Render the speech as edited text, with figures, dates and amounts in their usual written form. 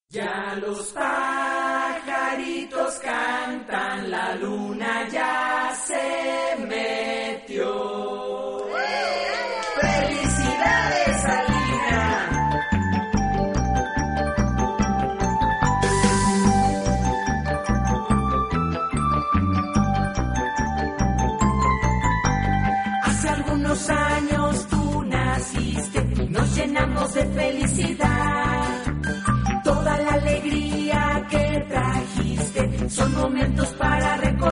Ya los pajaritos cantan, la luna ya se metió. ¡Felicidades, Alina! Hace algunos años tú naciste y nos llenamos de felicidad. Toda la alegría que trajiste son momentos para recordar.